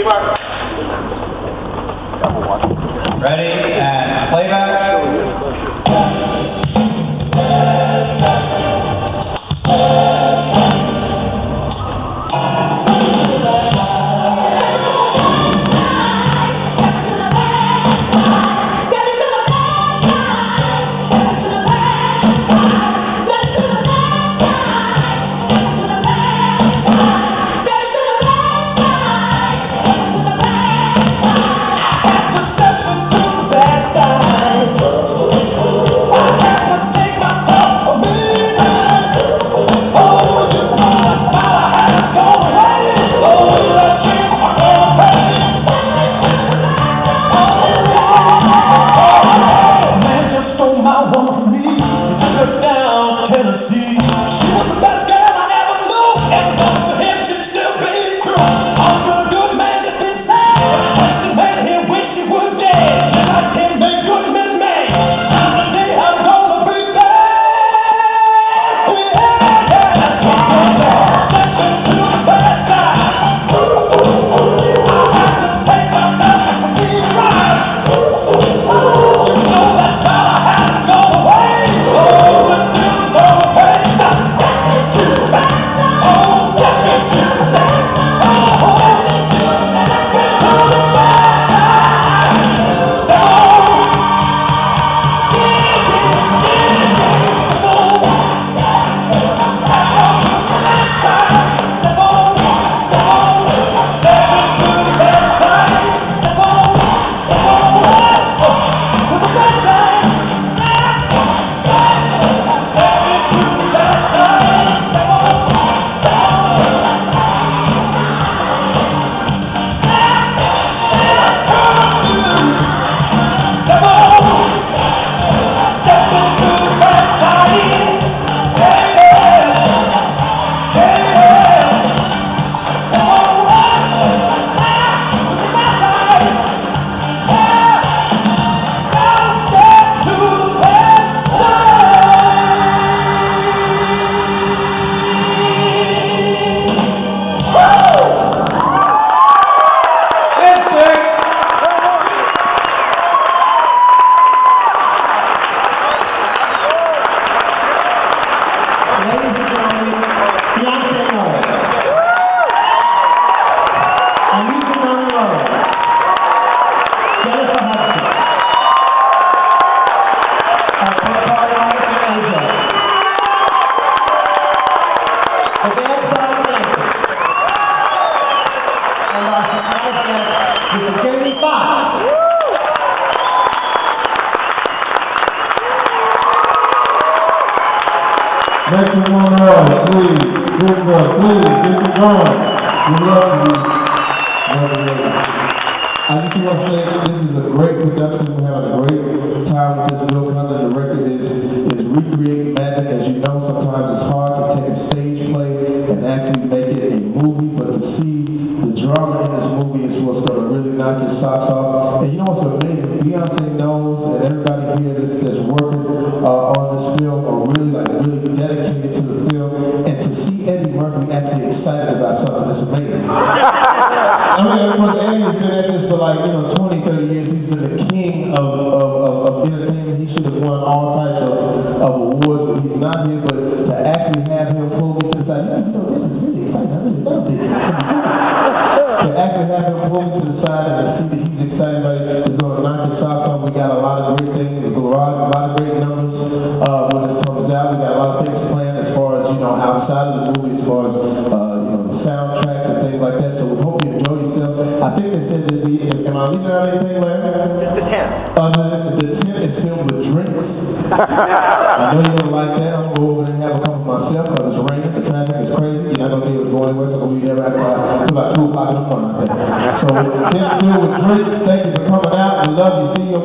Ready and playback. Make some more noise, please. Give it up, please. Get it going. We love you. I just want to say this is a great production. We're having a great time with this Bill Clinton. The record is recreating magic. As you know, sometimes it's hard to take a stage play and actually make it a movie, but to see the drama in this movie is what's going to really knock your socks off. And you know what's amazing? Beyonce knows, and everybody here that's working on this film are really dedicated to the film. And to see Eddie Murphy actually excited about something is amazing. I mean, because Eddie's been at this for 20, 30 years. He's been the king of entertainment. He should have won all types of awards, but he's not here. But to actually have him pull me to the side, this is really exciting. I really love this. To actually have him pull me to the side and see that he's excited about it is going to knock his socks off. We got a lot of great things. There's a lot of great numbers when it comes out. We got a lot of things planned as far as, outside of the movie, as far as, the soundtrack and things like that. So we hope you enjoy yourself. I think they said that am I leaving out anything, Larry? It's the 10th. The 10th is filled with drinks. I know you're going to like that. I'm going to go over there and have a couple myself because it's raining. The traffic is crazy. You're not going to be able to go anywhere. So we'll be there about 2 o'clock in the morning. So 10th filled with drinks. Thank you for coming out. We love you. See you